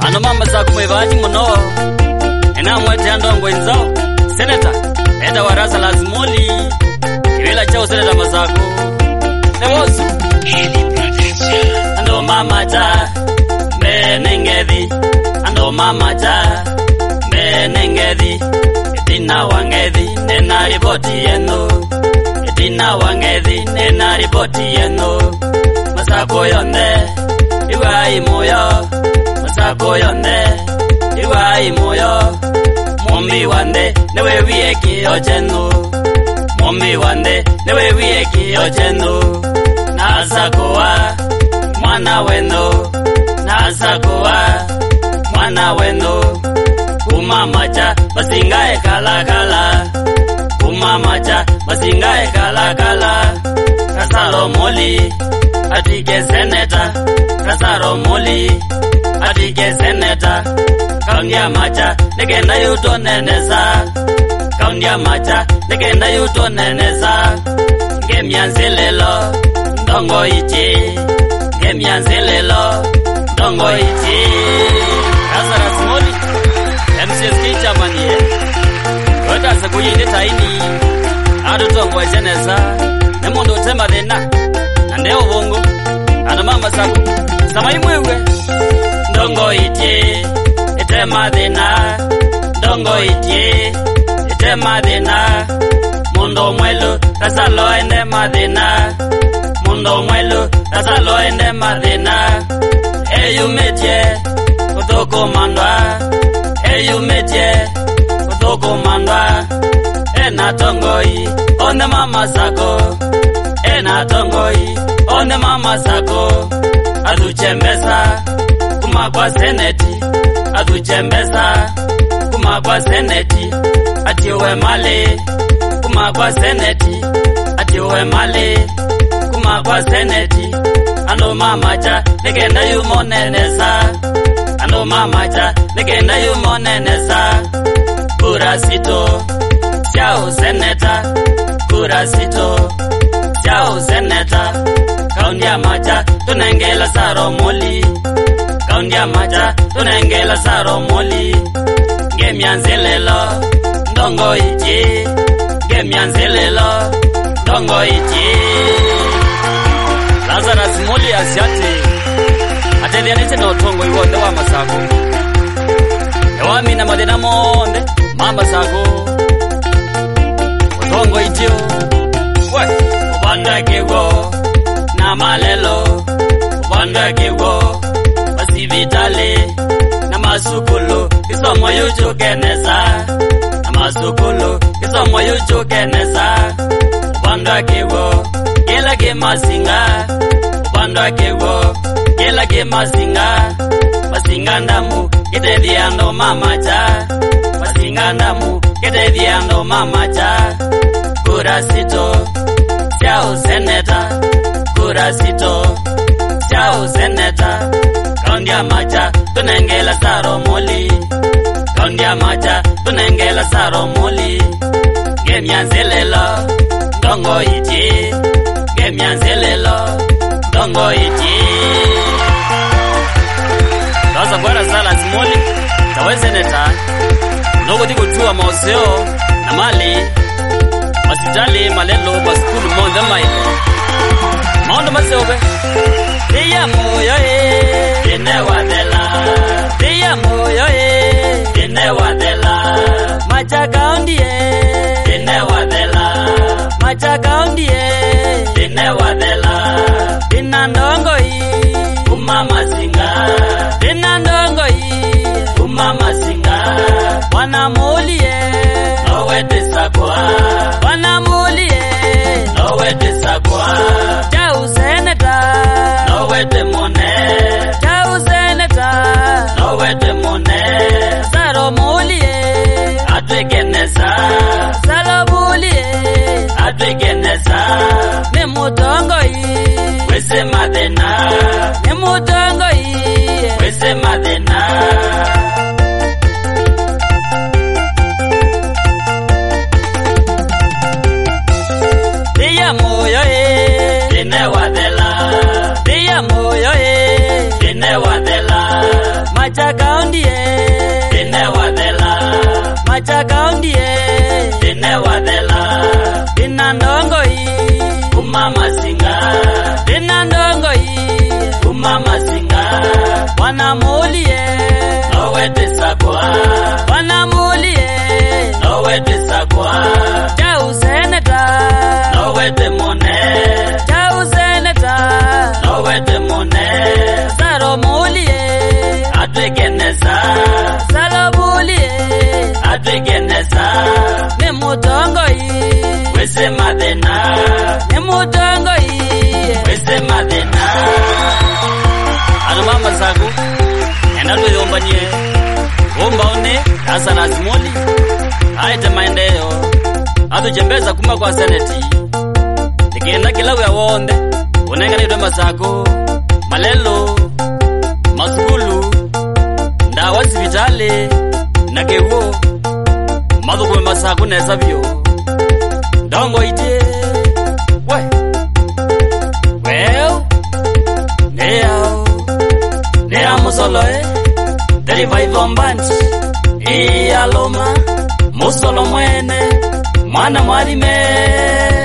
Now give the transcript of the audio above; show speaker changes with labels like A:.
A: ano mama zako mwevaji muno ena mwete andongo inzao seneta eda warasa lazimoli kivila chao seneta mazako newosu ando mama cha menengethi ando mama cha menengethi etina wangethi nena ripoti yenu etina wangethi nena ripoti yenu masako yonde iwai moyo masako yonde iwai moyo mombi wande newe wieki ochenu mombi wande newe wieki ochenu nasakoa mwana wenu nasakoa mwana wenu kumamacha basingae kala kala kumamacha basingae kala kala kasaro moli atike seneta kasaro moli atike seneta kaundia macha negenda yuto neneza kaundia macha negenda yuto neneza ngemianzelelo ndongo ichi ngemianzelelo ndongo ichi kasara smoli MCSK chamani wata sakuyinde taini adutongo jeneza nemondo tema dena andeo bongo ana mama sako samaimwewe ndongo ichi etema dena ndongo ichi etema dena mundo mwelo kasalo ende madena mundo mwelo kasalo ende madena eyumetie kutoko mandwa eyumetie kutoko mandwa ena tongoi one mama sako ena tongoi one mama sako aduchembesa kuma kwa seneti aduchembesa kuma kwa seneti atiwe mali kuma kwa seneti atiwe mali kuma kwa seneti ando mama cha negenda yumonenesa ando mama cha negenda yumonenesa kurasito chao seneta kurasito chao seneta kaundia macha tunengela saro moli kaundia macha tunengela saro moli ngemianzelelo ndongo ichi ngemianzelelo ndongo ichi Lazarus moli asiate atelianite no tongo iwonde wa masako ewami na madena monde mama sako tongo itio we ubanda kewo na malelo ubanda kewo basivitale na masukulu isomo yujo kenesa na masukulu isomo yujo kenesa ubanda kewo kila ke masinga ubanda kewo kila ke masinga masinga ndamu kitediando mama cha masinga ndamu kitediando mama cha kurasito chao seneta kurasito chao seneta kaundia macha tunengela saro moli kaundia macha tunengela saro moli ngemianzelelo ndongo ichi ngemianzelelo ndongo ichi sasa bwana sala simoli tawe seneta ndogo tiko tuwa maoseo na mali hospitali malelo baskulu monde maile mondo maseobe Dia moyo dine wadela Dia moyo dine wadela Macha kaundie dine wadela Macha kaundie dine wadela Dina ndongoi umama singa Dina ndongoi umama singa Wanamulie nowe desakwa Wanamulie nowe desakwa Jau seneta nowe demone Jau seneta nowe demone Saro mulie atwegenesa Saro mulie atwegenesa Nemutongoi wese madena Nemutongoi wese madena Dia moyo dine wadela Dia moyo dine wadela Machakaundie
B: Dine wadela
A: Machakaundie
B: Dine wadela
A: Dina ndongoi
B: Umama singa
A: Dina ndongoi
B: Umama singa
A: Wanamulie
B: Nowete sakwa
A: Wanamulie
B: Nowete sakwa
A: Chau seneta
B: Nowete mone
A: Chau seneta
B: Nowete mone
A: Saro mulie
B: Atwegeneza
A: Salabulie
B: Atwegeneza
A: Ni mutongoi
B: Wese madena
A: Ni mutongoi
B: Wese madena
A: Ano mama saku Enda tuyombanie Omba one Asa na Azimoli Aite maendeleo Atujembeza kuma kwa seneti Nikienda kilawu ya wonde Unengane idwe masako Malelo Masukulu Ndawa sivitale Nakewo Madhukwe masako nesa vyo Ndongo itie Well Nea musoloe Derivaivo mbanchi Iyaloma Musolo mwene Mwana mwalime